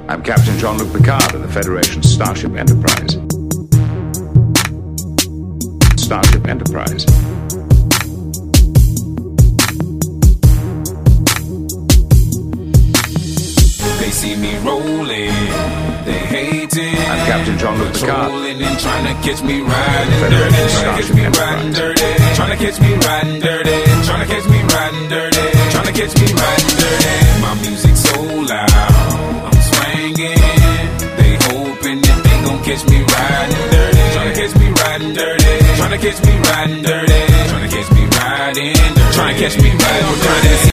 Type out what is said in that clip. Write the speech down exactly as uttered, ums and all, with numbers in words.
I'm Captain Jean-Luc Picard of the Federation's Starship Enterprise. Starship Enterprise. They see me rolling, they hating. I'm Captain Jean-Luc Picard. And trying to catch me riding dirty, trying to catch me riding dirty, trying to catch me riding dirty, trying to catch me riding dirty, trying to catch me riding dirty. My music's so loud, I'm swinging. They hoping that they gon' catch me riding dirty, trying to catch me riding dirty, trying to catch me riding dirty, trying to catch me riding dirty, trying to catch me riding dirty.